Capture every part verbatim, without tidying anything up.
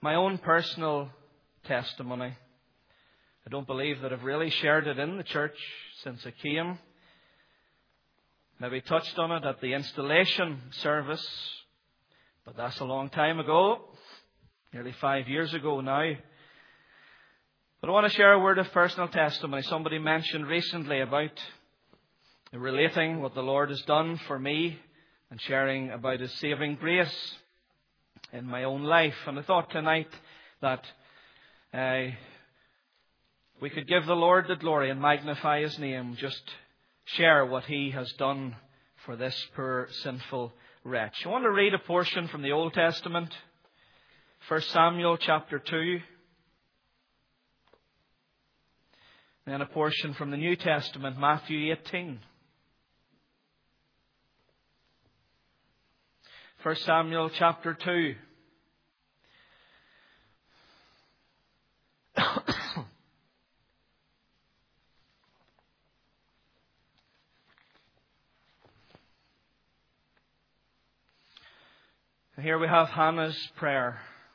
my own personal testimony. I don't believe that I've really shared it in the church since I came. Maybe touched on it at the installation service, but that's a long time ago, nearly five years ago now. But I want to share a word of personal testimony. Somebody mentioned recently about relating what the Lord has done for me and sharing about His saving grace in my own life. And I thought tonight that uh, we could give the Lord the glory and magnify His name. Just share what He has done for this poor sinful wretch. I want to read a portion from the Old Testament. First Samuel chapter two. And then a portion from the New Testament, Matthew eighteen. First Samuel chapter two. Here we have Hannah's prayer.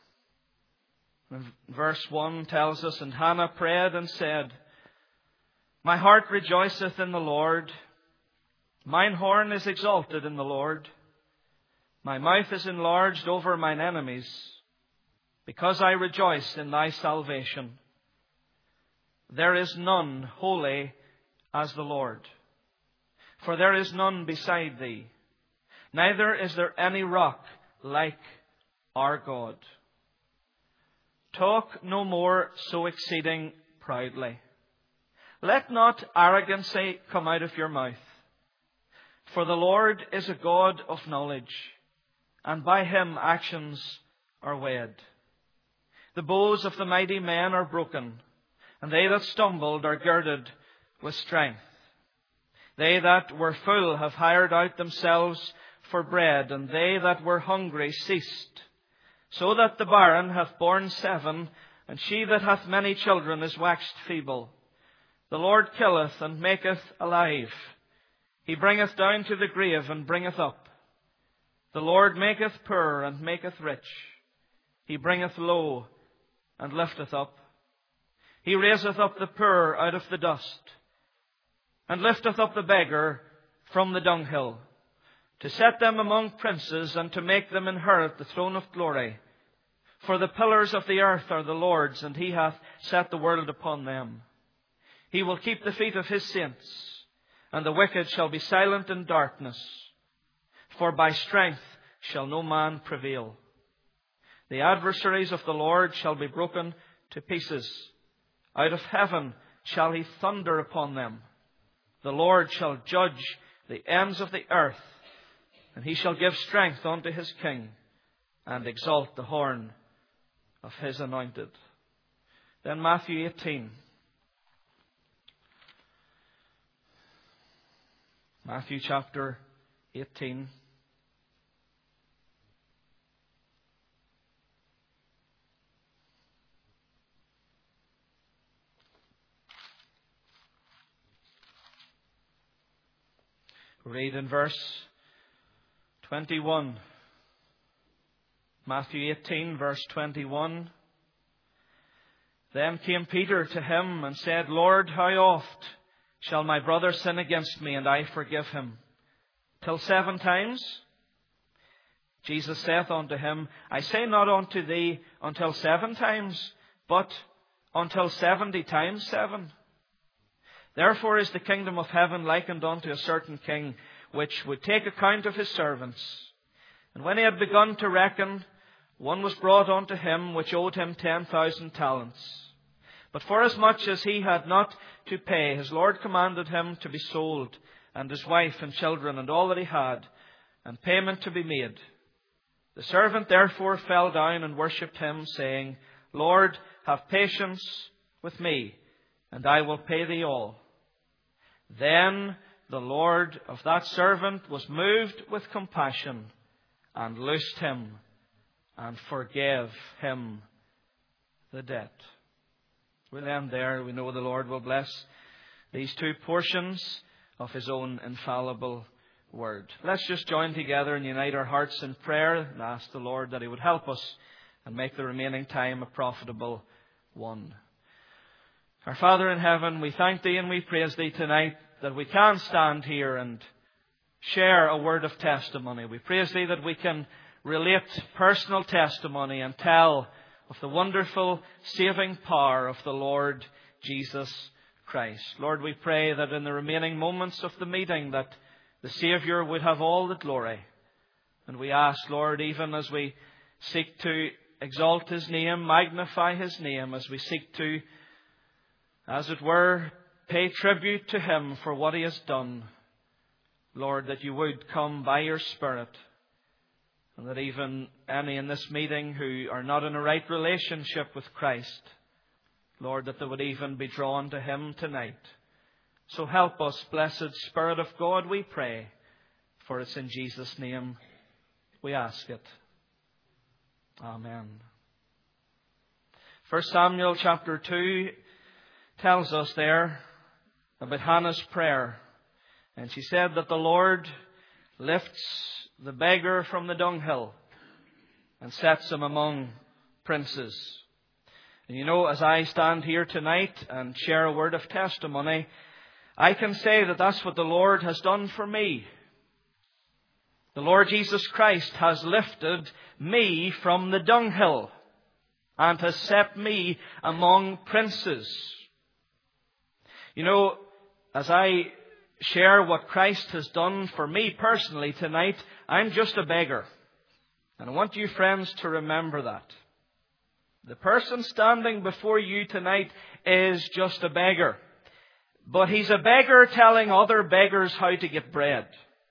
Verse one tells us, "And Hannah prayed and said, My heart rejoiceth in the Lord. Mine horn is exalted in the Lord. My mouth is enlarged over mine enemies, because I rejoice in thy salvation. There is none holy as the Lord, for there is none beside thee. Neither is there any rock like our God. Talk no more so exceeding proudly. Let not arrogancy come out of your mouth. For the Lord is a God of knowledge, and by Him actions are weighed. The bows of the mighty men are broken, and they that stumbled are girded with strength. They that were full have hired out themselves for bread, and they that were hungry ceased. So that the barren hath borne seven, and she that hath many children is waxed feeble. The Lord killeth and maketh alive. He bringeth down to the grave and bringeth up. The Lord maketh poor and maketh rich. He bringeth low and lifteth up. He raiseth up the poor out of the dust, and lifteth up the beggar from the dunghill, to set them among princes, and to make them inherit the throne of glory. For the pillars of the earth are the Lord's, and He hath set the world upon them. He will keep the feet of His saints, and the wicked shall be silent in darkness. For by strength shall no man prevail. The adversaries of the Lord shall be broken to pieces. Out of heaven shall He thunder upon them. The Lord shall judge the ends of the earth, and He shall give strength unto His king, and exalt the horn of His anointed." Then Matthew eighteen. Matthew chapter eighteen. Read in verse twenty-one. Matthew eighteen, verse twenty-one. Then came Peter to Him and said, Lord, how oft shall my brother sin against me, and I forgive him? Till seven times? Jesus saith unto him, I say not unto thee until seven times, but until seventy times seven. Therefore is the kingdom of heaven likened unto a certain king, which would take account of his servants. And when he had begun to reckon, one was brought unto him which owed him ten thousand talents. But forasmuch as he had not to pay, his Lord commanded him to be sold, and his wife and children and all that he had, and payment to be made. The servant therefore fell down and worshipped him, saying, Lord, have patience with me, and I will pay thee all. Then the Lord of that servant was moved with compassion, and loosed him, and forgave him the debt. We'll end there. We know the Lord will bless these two portions of His own infallible Word. Let's just join together and unite our hearts in prayer and ask the Lord that He would help us and make the remaining time a profitable one. Our Father in heaven, we thank Thee and we praise Thee tonight that we can stand here and share a word of testimony. We praise Thee that we can relate personal testimony and tell of the wonderful saving power of the Lord Jesus Christ. Lord, we pray that in the remaining moments of the meeting that the Saviour would have all the glory. And we ask, Lord, even as we seek to exalt His name, magnify His name, as we seek to, as it were, pay tribute to Him for what He has done, Lord, that You would come by Your Spirit, and that even any in this meeting who are not in a right relationship with Christ, Lord, that they would even be drawn to Him tonight. So help us, blessed Spirit of God, we pray, for it's in Jesus' name we ask it. Amen. First Samuel chapter two tells us there about Hannah's prayer. And she said that the Lord lifts the beggar from the dunghill and sets him among princes. And you know, as I stand here tonight and share a word of testimony, I can say that that's what the Lord has done for me. The Lord Jesus Christ has lifted me from the dunghill and has set me among princes. You know, as I share what Christ has done for me personally tonight, I'm just a beggar. And I want you friends to remember that. The person standing before you tonight is just a beggar. But he's a beggar telling other beggars how to get bread.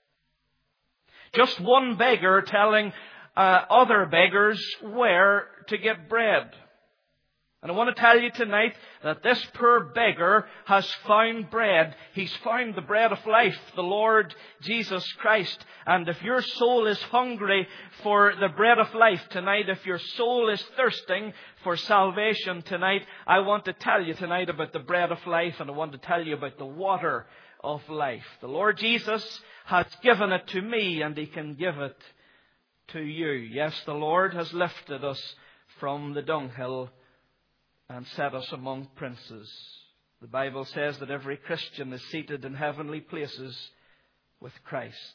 Just one beggar telling uh, other beggars where to get bread. And I want to tell you tonight that this poor beggar has found bread. He's found the bread of life, the Lord Jesus Christ. And if your soul is hungry for the bread of life tonight, if your soul is thirsting for salvation tonight, I want to tell you tonight about the bread of life, and I want to tell you about the water of life. The Lord Jesus has given it to me, and He can give it to you. Yes, the Lord has lifted us from the dunghill and set us among princes. The Bible says that every Christian is seated in heavenly places with Christ.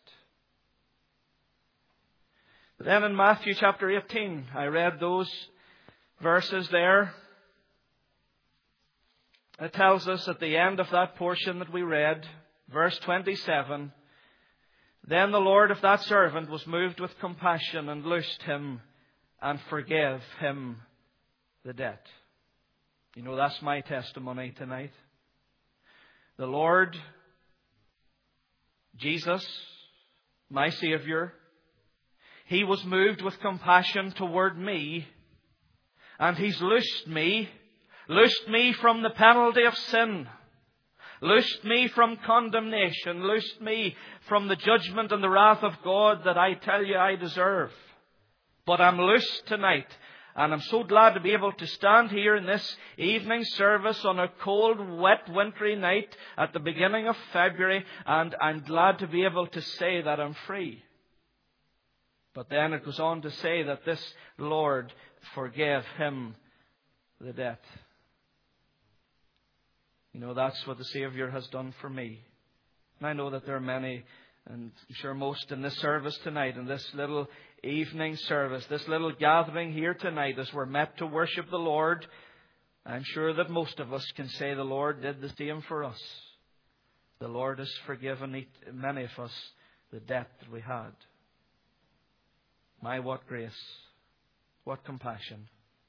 But then in Matthew chapter eighteen, I read those verses there. It tells us at the end of that portion that we read, verse twenty-seven, then the Lord of that servant was moved with compassion and loosed him and forgave him the debt. You know, that's my testimony tonight. The Lord Jesus, my Saviour, He was moved with compassion toward me, and He's loosed me, loosed me from the penalty of sin, loosed me from condemnation, loosed me from the judgment and the wrath of God that I tell you I deserve. But I'm loosed tonight. And I'm so glad to be able to stand here in this evening service on a cold, wet, wintry night at the beginning of February. And I'm glad to be able to say that I'm free. But then it goes on to say that this Lord forgave him the debt. You know, that's what the Saviour has done for me. And I know that there are many, and I'm sure most in this service tonight, in this little evening service, this little gathering here tonight as we're met to worship the Lord, I'm sure that most of us can say the Lord did the same for us. The Lord has forgiven many of us the debt that we had. My, what grace, what compassion.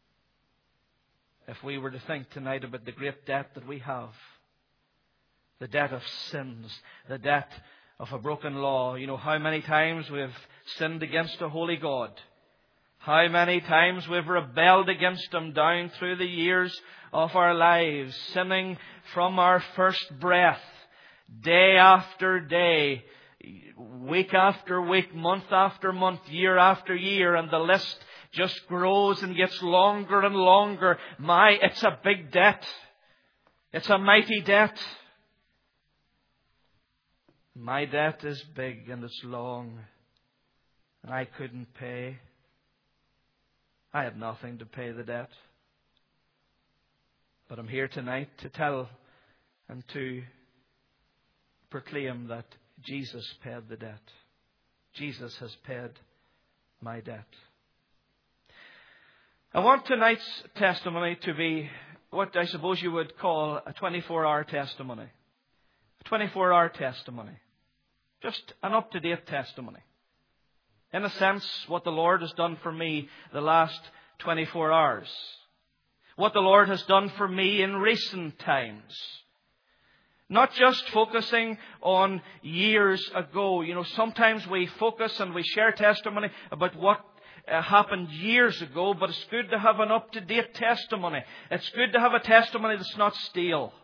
If we were to think tonight about the great debt that we have, the debt of sins, the debt of a broken law. You know, how many times we've sinned against a holy God. How many times we've rebelled against Him down through the years of our lives, sinning from our first breath, day after day, week after week, month after month, year after year, and the list just grows and gets longer and longer. My, it's a big debt. It's a mighty debt. My debt is big and it's long, and I couldn't pay. I had nothing to pay the debt. But I'm here tonight to tell and to proclaim that Jesus paid the debt. Jesus has paid my debt. I want tonight's testimony to be what I suppose you would call a twenty-four hour testimony. A twenty-four hour testimony. Just an up-to-date testimony. In a sense, what the Lord has done for me the last twenty-four hours. What the Lord has done for me in recent times. Not just focusing on years ago. You know, sometimes we focus and we share testimony about what uh, happened years ago, but it's good to have an up-to-date testimony. It's good to have a testimony that's not stale.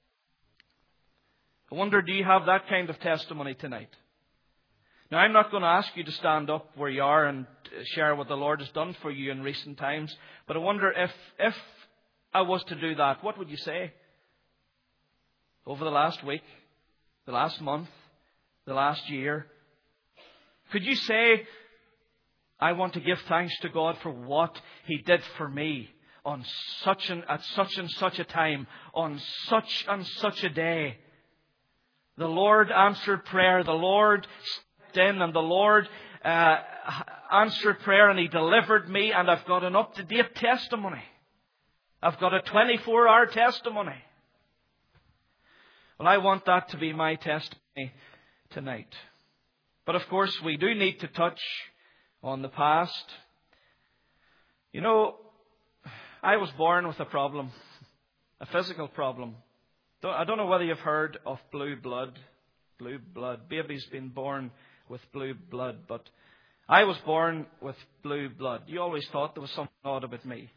I wonder, do you have that kind of testimony tonight? Now, I'm not going to ask you to stand up where you are and share what the Lord has done for you in recent times, but I wonder if, if I was to do that, what would you say? Over the last week, the last month, the last year, could you say, I want to give thanks to God for what He did for me on such and at such and such a time, on such and such a day? The Lord answered prayer. The Lord stepped in, and the Lord uh, answered prayer, and He delivered me, and I've got an up-to-date testimony. I've got a twenty-four hour testimony. Well, I want that to be my testimony tonight. But of course, we do need to touch on the past. You know, I was born with a problem, a physical problem. I don't know whether you've heard of blue blood. Blue blood. Baby's been born with blue blood, but I was born with blue blood. You always thought there was something odd about me.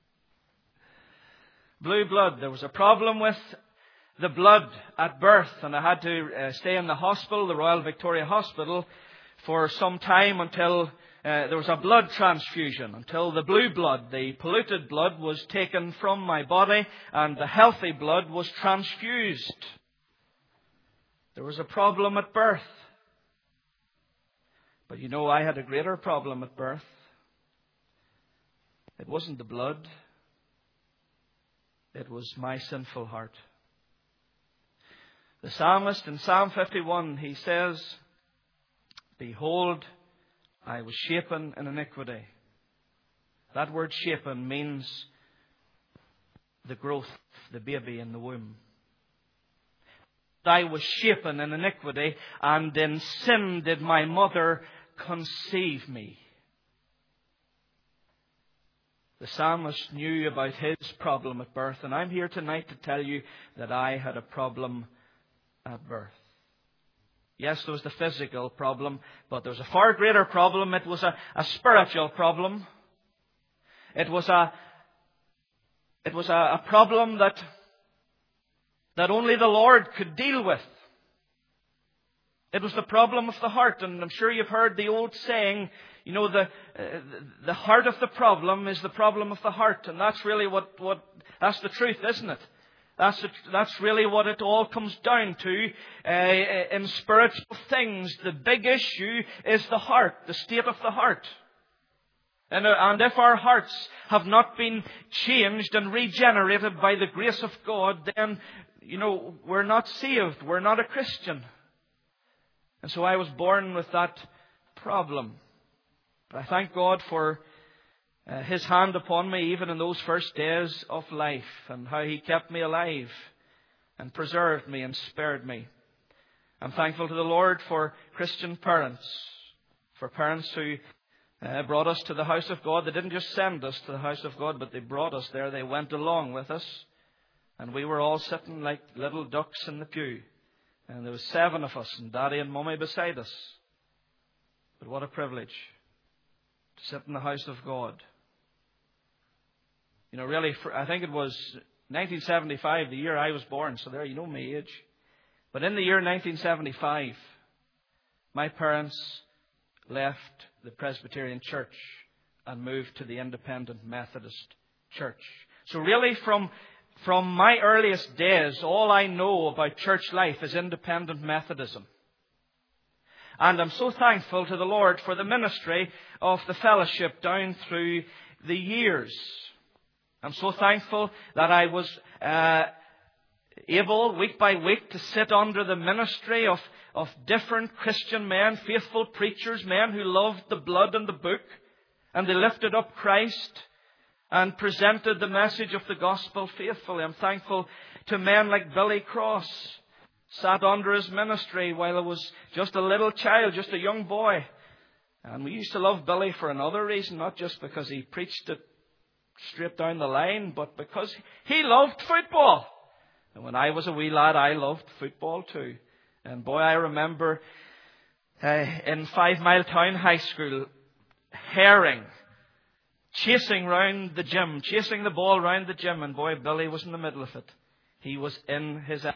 Blue blood. There was a problem with the blood at birth, and I had to uh, stay in the hospital, the Royal Victoria Hospital, for some time until uh, there was a blood transfusion, until the blue blood, the polluted blood, was taken from my body and the healthy blood was transfused. There was a problem at birth. But you know, I had a greater problem at birth. It wasn't the blood. It was my sinful heart. The psalmist in Psalm fifty-one, he says, Behold, I was shapen in iniquity. That word shapen means the growth, the baby in the womb. I was shapen in iniquity, and in sin did my mother conceive me. The psalmist knew about his problem at birth, and I'm here tonight to tell you that I had a problem at birth. Yes, there was the physical problem, but there was a far greater problem. It was a, a spiritual problem. It was a it was a, a problem that that only the Lord could deal with. It was the problem of the heart, and I'm sure you've heard the old saying, you know, the uh, the heart of the problem is the problem of the heart, and that's really what, what that's the truth, isn't it? That's it, that's really what it all comes down to uh, in spiritual things. The big issue is the heart, the state of the heart. And, uh, and if our hearts have not been changed and regenerated by the grace of God, then, you know, we're not saved. We're not a Christian. And so I was born with that problem. But I thank God for Uh, His hand upon me even in those first days of life, and how He kept me alive and preserved me and spared me. I'm thankful to the Lord for Christian parents, for parents who uh, brought us to the house of God. They didn't just send us to the house of God, but they brought us there. They went along with us, and we were all sitting like little ducks in the pew. And there was seven of us, and Daddy and Mummy beside us. But what a privilege to sit in the house of God. You know, really, for, I think it was nineteen seventy-five, the year I was born. So there, you know my age. But in the year nineteen seventy-five, my parents left the Presbyterian Church and moved to the Independent Methodist Church. So really, from, from my earliest days, all I know about church life is Independent Methodism. And I'm so thankful to the Lord for the ministry of the fellowship down through the years. I'm so thankful that I was uh, able, week by week, to sit under the ministry of, of different Christian men, faithful preachers, men who loved the blood and the book, and they lifted up Christ and presented the message of the gospel faithfully. I'm thankful to men like Billy Cross, sat under his ministry while I was just a little child, just a young boy. And we used to love Billy for another reason, not just because he preached it straight down the line, but because he loved football. And when I was a wee lad, I loved football too. And boy, I remember uh, in Five Mile Town High School, herring, chasing round the gym, chasing the ball round the gym. And boy, Billy was in the middle of it. He was in his...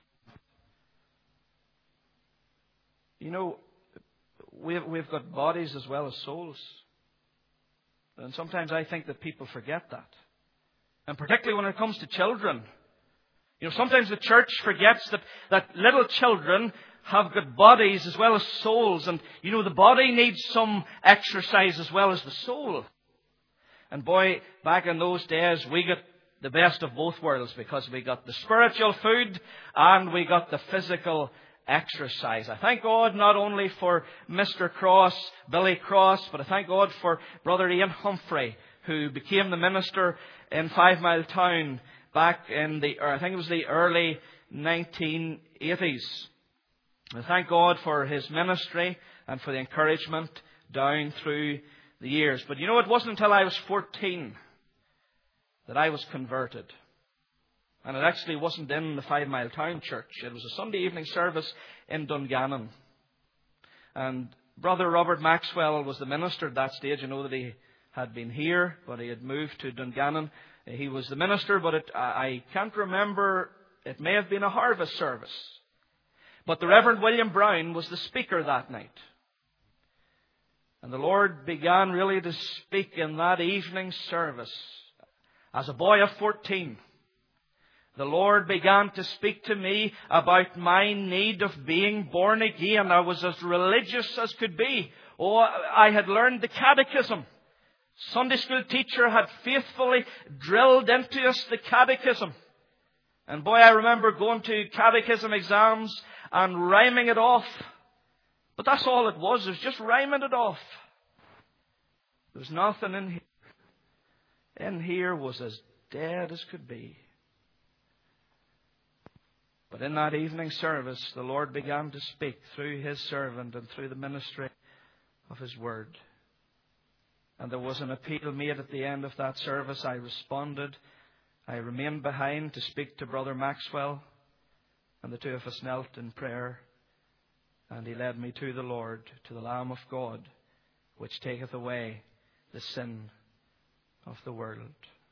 You know, we've, we've got bodies as well as souls. And sometimes I think that people forget that. And particularly when it comes to children. You know, sometimes the church forgets that, that little children have got bodies as well as souls. And, you know, the body needs some exercise as well as the soul. And boy, back in those days, we got the best of both worlds, because we got the spiritual food and we got the physical exercise. I thank God not only for Mister Cross, Billy Cross, but I thank God for Brother Ian Humphrey, who became the minister in Five Mile Town back in the, or I think it was the early nineteen eighties. I thank God for his ministry and for the encouragement down through the years. But you know, it wasn't until I was fourteen that I was converted. And it actually wasn't in the Five Mile Town Church. It was a Sunday evening service in Dungannon. And Brother Robert Maxwell was the minister at that stage. You know that he had been here, but he had moved to Dungannon. He was the minister, but it, I can't remember. It may have been a harvest service. But the Reverend William Brown was the speaker that night. And the Lord began really to speak in that evening service. As a boy of fourteen, the Lord began to speak to me about my need of being born again. I was as religious as could be. Oh, I had learned the catechism. Sunday school teacher had faithfully drilled into us the catechism. And boy, I remember going to catechism exams and rhyming it off. But that's all it was. It was just rhyming it off. There was nothing in here. In here was as dead as could be. But in that evening service, the Lord began to speak through His servant and through the ministry of His Word. And there was an appeal made at the end of that service. I responded. I remained behind to speak to Brother Maxwell. And the two of us knelt in prayer. And he led me to the Lord, to the Lamb of God, which taketh away the sin of the world.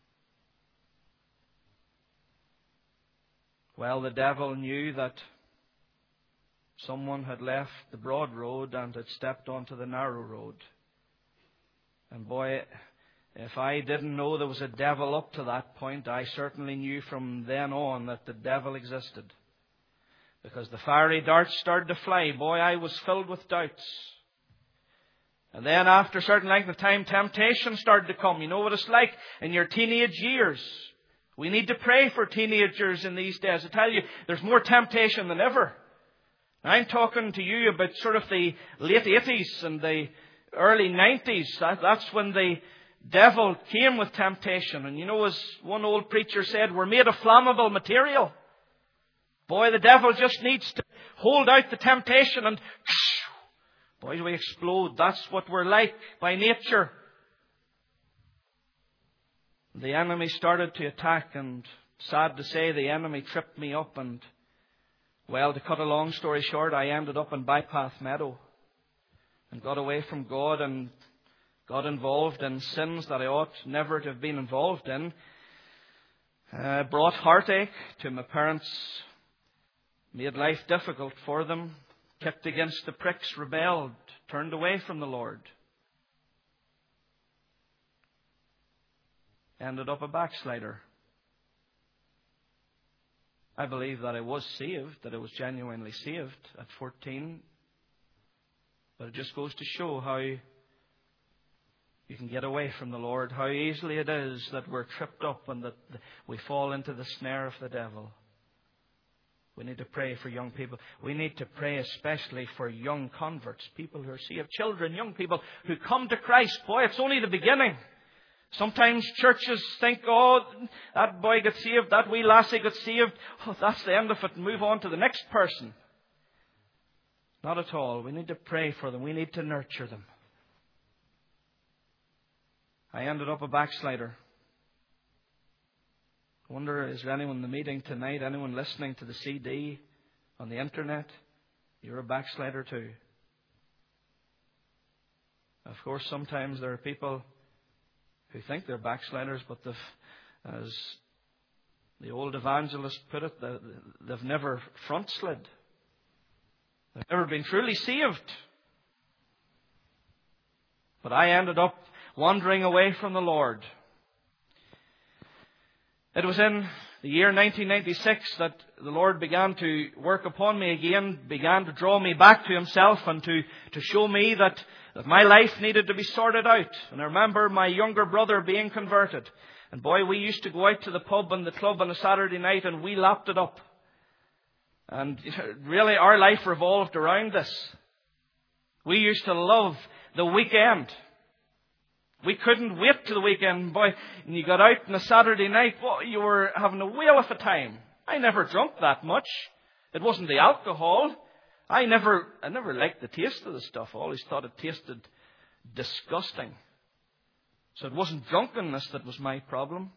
Well, the devil knew that someone had left the broad road and had stepped onto the narrow road. And boy, if I didn't know there was a devil up to that point, I certainly knew from then on that the devil existed. Because the fiery darts started to fly. Boy, I was filled with doubts. And then after a certain length of time, temptation started to come. You know what it's like in your teenage years. We need to pray for teenagers in these days. I tell you, there's more temptation than ever. I'm talking to you about sort of the late eighties and the early nineties. That, that's when the devil came with temptation. And you know, as one old preacher said, we're made of flammable material. Boy, the devil just needs to hold out the temptation and boy, we explode. That's what we're like by nature. The enemy started to attack, and sad to say, the enemy tripped me up. And, well, to cut a long story short, I ended up in Bypath Meadow and got away from God and got involved in sins that I ought never to have been involved in. Uh, brought heartache to my parents, made life difficult for them, kicked against the pricks, rebelled, turned away from the Lord. Ended up a backslider. I believe that I was saved, that I was genuinely saved at fourteen. But it just goes to show how You can get away from the Lord. How easily it is that we're tripped up and that we fall into the snare of the devil. We need to pray for young people. We need to pray especially for young converts, people who are saved, children, young people who come to Christ. Boy, it's only the beginning. Sometimes churches think, oh, that boy got saved, that wee lassie got saved. Oh, that's the end of it. Move on to the next person. Not at all. We need to pray for them. We need to nurture them. I ended up a backslider. I wonder, is there anyone in the meeting tonight, anyone listening to the C D on the internet? You're a backslider too. Of course, sometimes there are people who think they're backsliders, but they've, as the old evangelist put it, they've never front slid. They've never been truly saved. But I ended up wandering away from the Lord. It was in the year nineteen ninety-six that the Lord began to work upon me again, began to draw me back to Himself and to, to show me that, that my life needed to be sorted out. And I remember my younger brother being converted. And boy, we used to go out to the pub and the club on a Saturday night and we lapped it up. And really our life revolved around this. We used to love the weekend. We couldn't wait to the weekend. Boy, and you got out on a Saturday night, well, you were having a whale of a time. I never drunk that much. It wasn't the alcohol. I never, I never liked the taste of the stuff. I always thought it tasted disgusting. So it wasn't drunkenness that was my problem.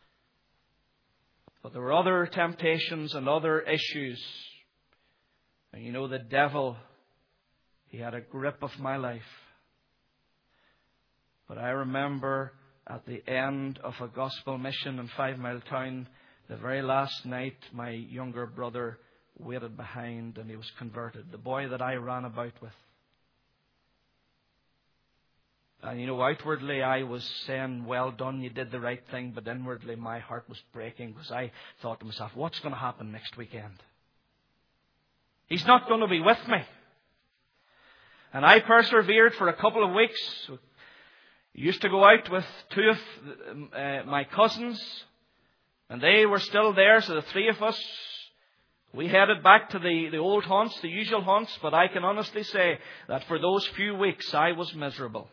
But there were other temptations and other issues. And you know, the devil, he had a grip of my life. But I remember at the end of a gospel mission in Five Mile Town, the very last night, my younger brother waited behind and he was converted. The boy that I ran about with. And you know, outwardly I was saying, well done, you did the right thing. But inwardly my heart was breaking because I thought to myself, what's going to happen next weekend? He's not going to be with me. And I persevered for a couple of weeks. Used to go out with two of uh, my cousins, and they were still there, so the three of us, we headed back to the, the old haunts, the usual haunts, but I can honestly say that for those few weeks I was miserable.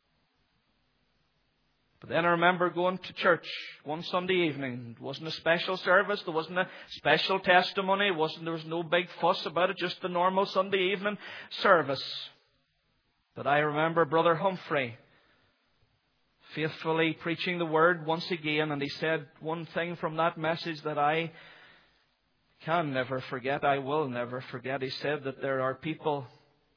But then I remember going to church one Sunday evening. It wasn't a special service, there wasn't a special testimony, it wasn't, there was no big fuss about it, just the normal Sunday evening service. But I remember Brother Humphrey faithfully preaching the word once again, and he said one thing from that message that I can never forget, I will never forget. He said that there are people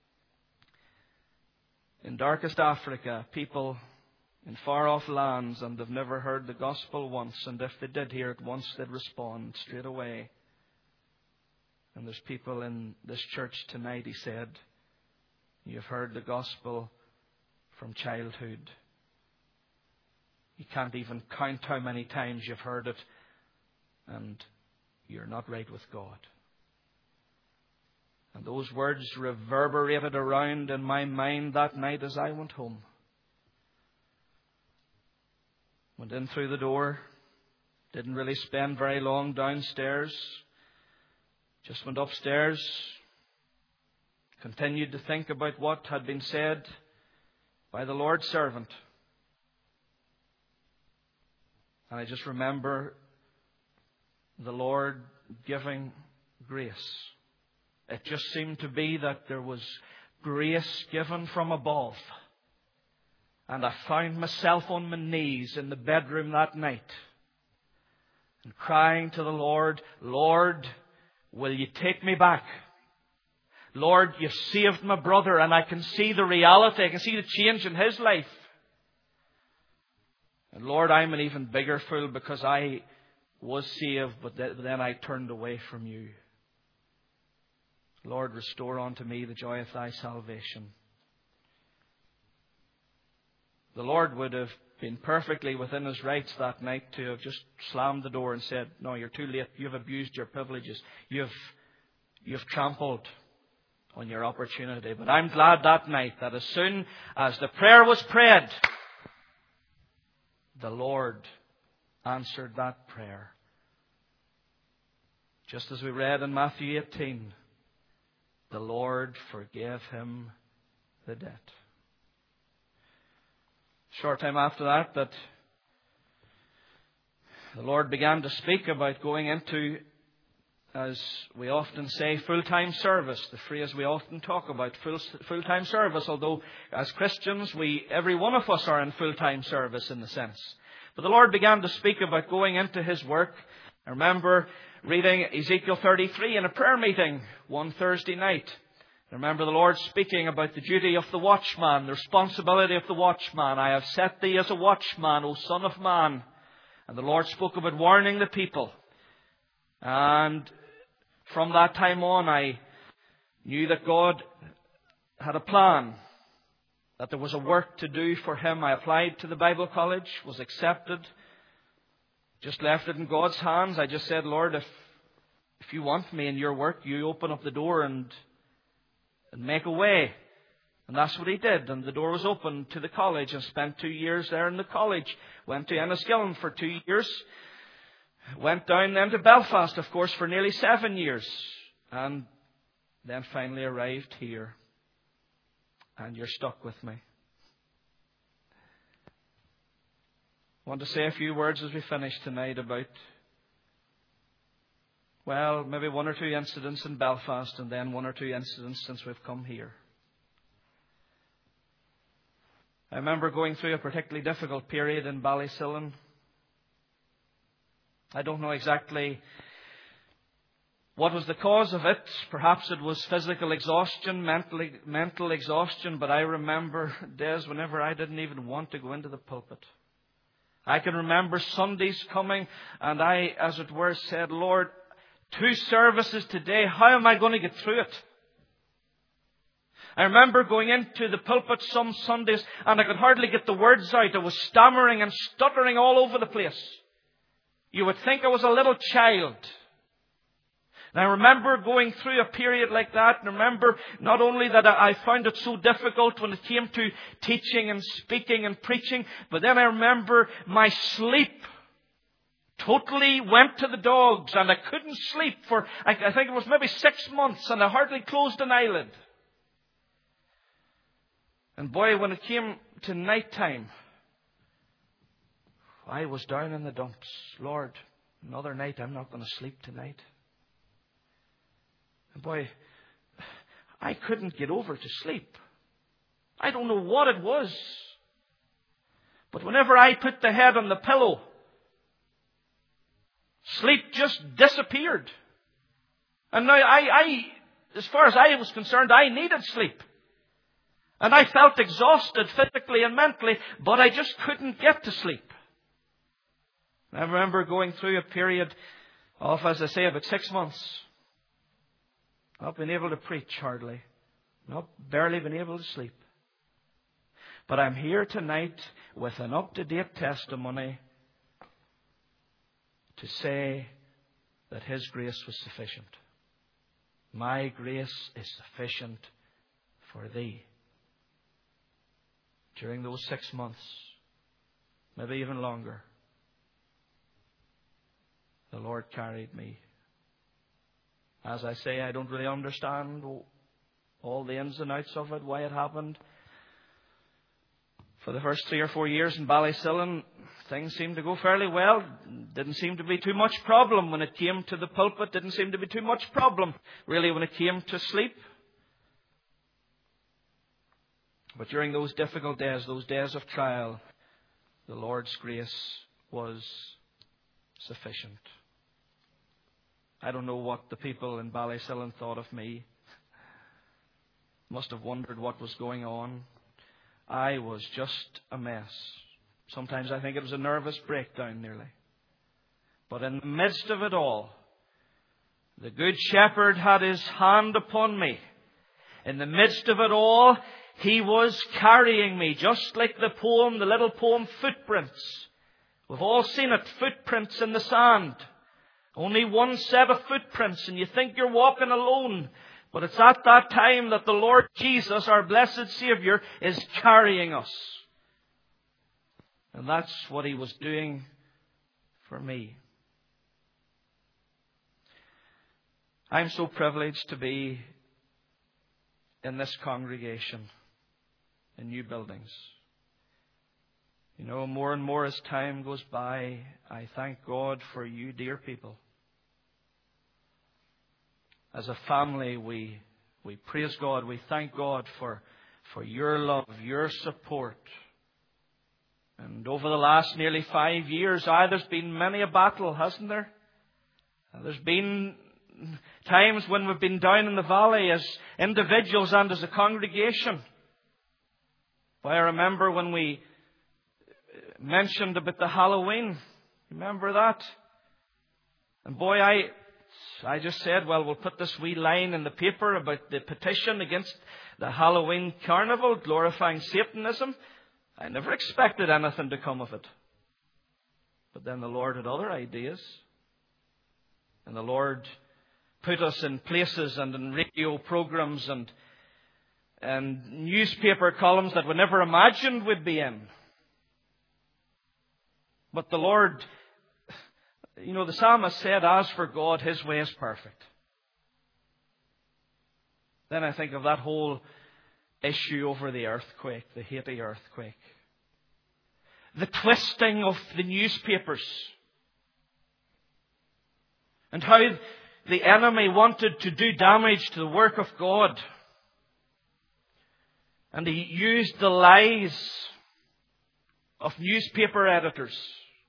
in darkest Africa, people in far off lands, and they've never heard the gospel once, and if they did hear it once, they'd respond straight away. And there's people in this church tonight, he said, you've heard the gospel from childhood. You can't even count how many times you've heard it, and you're not right with God. And those words reverberated around in my mind that night as I went home. Went in through the door. Didn't really spend very long downstairs. Just went upstairs. Continued to think about what had been said by the Lord's servant. And I just remember the Lord giving grace. It just seemed to be that there was grace given from above. And I found myself on my knees in the bedroom that night and crying to the Lord, Lord, will you take me back? Lord, you've saved my brother, and I can see the reality. I can see the change in his life. And Lord, I'm an even bigger fool because I was saved, but then I turned away from you. Lord, restore unto me the joy of thy salvation. The Lord would have been perfectly within his rights that night to have just slammed the door and said, no, you're too late. You've abused your privileges. You've, you've trampled on your opportunity. But I'm glad that night that as soon as the prayer was prayed, the Lord answered that prayer. Just as we read in Matthew eighteen, the Lord forgave him the debt. Short time after that, that the Lord began to speak about going into, as we often say, full-time service. The phrase we often talk about, full, full-time service, although as Christians, we, every one of us are in full-time service in the sense. But the Lord began to speak about going into His work. I remember reading Ezekiel thirty-three in a prayer meeting one Thursday night. I remember the Lord speaking about the duty of the watchman, the responsibility of the watchman. I have set thee as a watchman, O Son of Man. And the Lord spoke about warning the people. And from that time on, I knew that God had a plan, that there was a work to do for Him. I applied to the Bible college, was accepted, just left it in God's hands. I just said, Lord, if if you want me in your work, you open up the door and, and make a way. And that's what He did. And the door was open to the college, and spent two years there in the college. Went to Enniskillen for two years. Went down then to Belfast, of course, for nearly seven years. And then finally arrived here. And you're stuck with me. I want to say a few words as we finish tonight about, well, maybe one or two incidents in Belfast, and then one or two incidents since we've come here. I remember going through a particularly difficult period in Ballysillan. I don't know exactly what was the cause of it. Perhaps it was physical exhaustion, mental, mental exhaustion. But I remember days whenever I didn't even want to go into the pulpit. I can remember Sundays coming, and I, as it were, said, Lord, two services today, how am I going to get through it? I remember going into the pulpit some Sundays, and I could hardly get the words out. I was stammering and stuttering all over the place. You would think I was a little child. And I remember going through a period like that, and remember not only that I found it so difficult when it came to teaching and speaking and preaching, but then I remember my sleep totally went to the dogs, and I couldn't sleep for, I think it was maybe six months, and I hardly closed an eyelid. And boy, when it came to night time, I was down in the dumps. Lord, another night, I'm not going to sleep tonight. And boy, I couldn't get over to sleep. I don't know what it was. But whenever I put the head on the pillow, sleep just disappeared. And now I, I, as far as I was concerned, I needed sleep. And I felt exhausted physically and mentally, but I just couldn't get to sleep. I remember going through a period of, as I say, about six months. Not being able to preach hardly. Not barely been able to sleep. But I'm here tonight with an up-to-date testimony to say that His grace was sufficient. My grace is sufficient for thee. During those six months, maybe even longer, the Lord carried me. As I say, I don't really understand all the ins and outs of it, why it happened. For the first three or four years in Ballysillan, things seemed to go fairly well. Didn't seem to be too much problem when it came to the pulpit. Didn't seem to be too much problem, really, when it came to sleep. But during those difficult days, those days of trial, the Lord's grace was sufficient. I don't know what the people in Ballysillan thought of me. Must have wondered what was going on. I was just a mess. Sometimes I think it was a nervous breakdown nearly. But in the midst of it all, the Good Shepherd had His hand upon me. In the midst of it all, He was carrying me, just like the poem, the little poem, Footprints. We've all seen it, footprints in the sand. Only one set of footprints, and you think you're walking alone. But it's at that time that the Lord Jesus, our blessed Saviour, is carrying us. And that's what He was doing for me. I'm so privileged to be in this congregation, in New Buildings. You know, more and more as time goes by, I thank God for you, dear people. As a family, we we praise God. We thank God for, for your love, your support. And over the last nearly five years, ah, there's been many a battle, hasn't there? There's been times when we've been down in the valley as individuals and as a congregation. But I remember when we mentioned about the Halloween. Remember that? And boy, I I just said, well, we'll put this wee line in the paper about the petition against the Halloween carnival, glorifying Satanism. I never expected anything to come of it. But then the Lord had other ideas. And the Lord put us in places and in radio programs and, and newspaper columns that we never imagined we'd be in. But the Lord, you know, the psalmist said, as for God, His way is perfect. Then I think of that whole issue over the earthquake, the Haiti earthquake. The twisting of the newspapers. And how the enemy wanted to do damage to the work of God. And he used the lies of newspaper editors.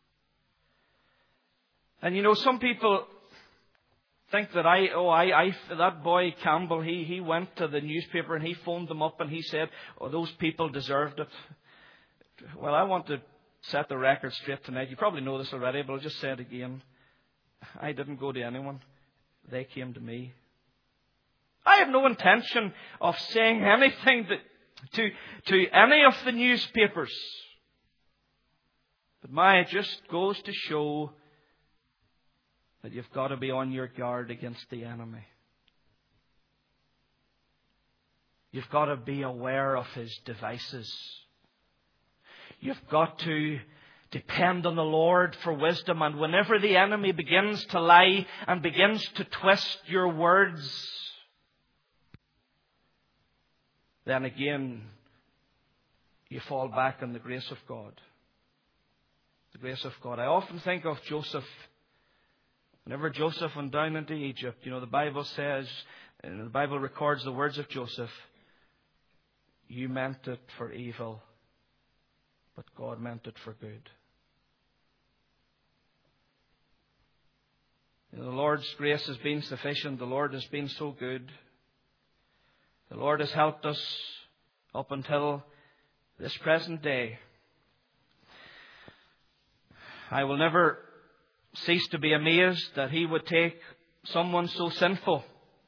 And you know, some people think that I, oh, I, I, that boy Campbell, he, he went to the newspaper and he phoned them up and he said, oh, those people deserved it. Well, I want to set the record straight tonight. You probably know this already, but I'll just say it again. I didn't go to anyone. They came to me. I have no intention of saying anything that, to, to any of the newspapers. But my, it just goes to show that you've got to be on your guard against the enemy. You've got to be aware of his devices. You've got to depend on the Lord for wisdom. And whenever the enemy begins to lie and begins to twist your words, then again, you fall back on the grace of God. The grace of God. I often think of Joseph. Whenever Joseph went down into Egypt, you know, the Bible says, and the Bible records the words of Joseph, you meant it for evil, but God meant it for good. You know, the Lord's grace has been sufficient. The Lord has been so good. The Lord has helped us up until this present day. I will never cease to be amazed that He would take someone so sinful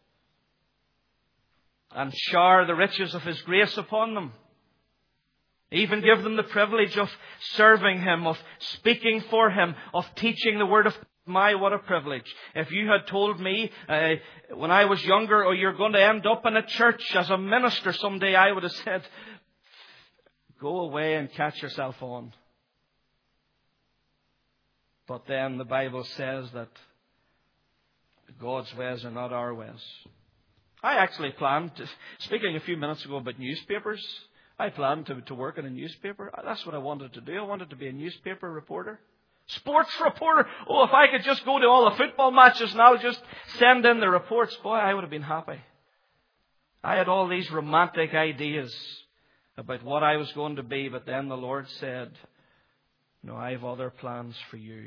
and shower the riches of His grace upon them. Even give them the privilege of serving Him, of speaking for Him, of teaching the Word of God. My, what a privilege. If you had told me uh, when I was younger, oh, you're going to end up in a church as a minister someday, I would have said, go away and catch yourself on. But then the Bible says that God's ways are not our ways. I actually planned, to, speaking a few minutes ago about newspapers, I planned to, to work in a newspaper. That's what I wanted to do. I wanted to be a newspaper reporter. Sports reporter. Oh, if I could just go to all the football matches and I'll just send in the reports. Boy, I would have been happy. I had all these romantic ideas about what I was going to be, but then the Lord said, no, I have other plans for you.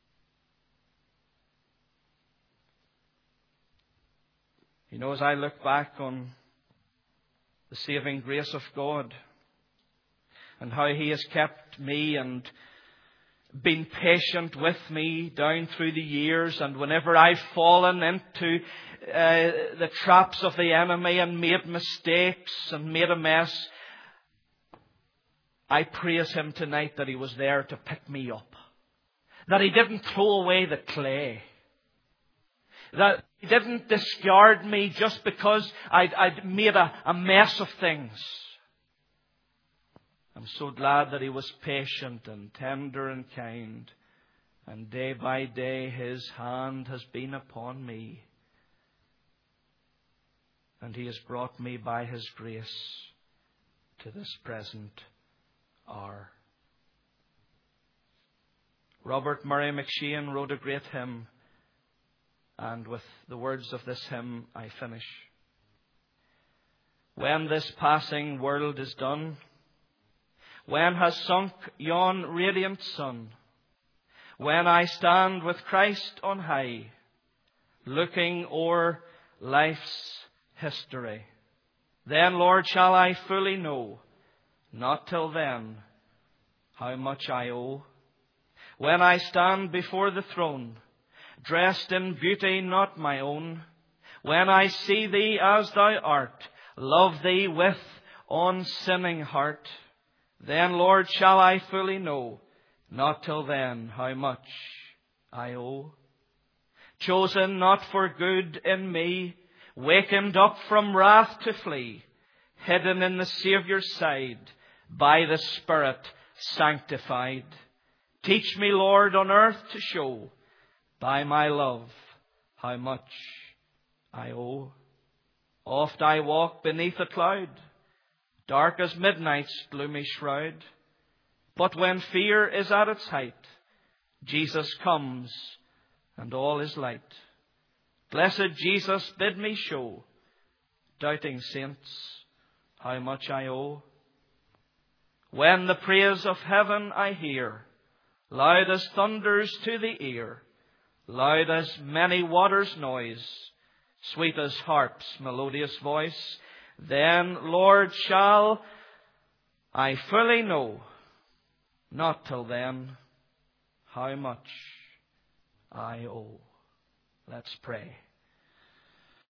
You know, as I look back on the saving grace of God and how He has kept me and been patient with me down through the years, and whenever I've fallen into uh, the traps of the enemy and made mistakes and made a mess, I praise Him tonight that He was there to pick me up. That He didn't throw away the clay. That He didn't discard me just because I'd, I'd made a, a mess of things. I'm so glad that He was patient and tender and kind. And day by day His hand has been upon me. And He has brought me by His grace to this present hour. Robert Murray McShane wrote a great hymn. And with the words of this hymn I finish. When this passing world is done, when has sunk yon radiant sun, when I stand with Christ on high, looking o'er life's history, then, Lord, shall I fully know, not till then, how much I owe. When I stand before the throne, dressed in beauty not my own, when I see Thee as Thou art, love Thee with unsinning heart, then, Lord, shall I fully know, not till then, how much I owe. Chosen not for good in me, wakened up from wrath to flee, hidden in the Saviour's side, by the Spirit sanctified. Teach me, Lord, on earth to show, by my love, how much I owe. Oft I walk beneath a cloud, dark as midnight's gloomy shroud. But when fear is at its height, Jesus comes and all is light. Blessed Jesus, bid me show, doubting saints, how much I owe. When the praise of heaven I hear, loud as thunders to the ear, loud as many waters' noise, sweet as harp's melodious voice, then, Lord, shall I fully know, not till then, how much I owe. Let's pray.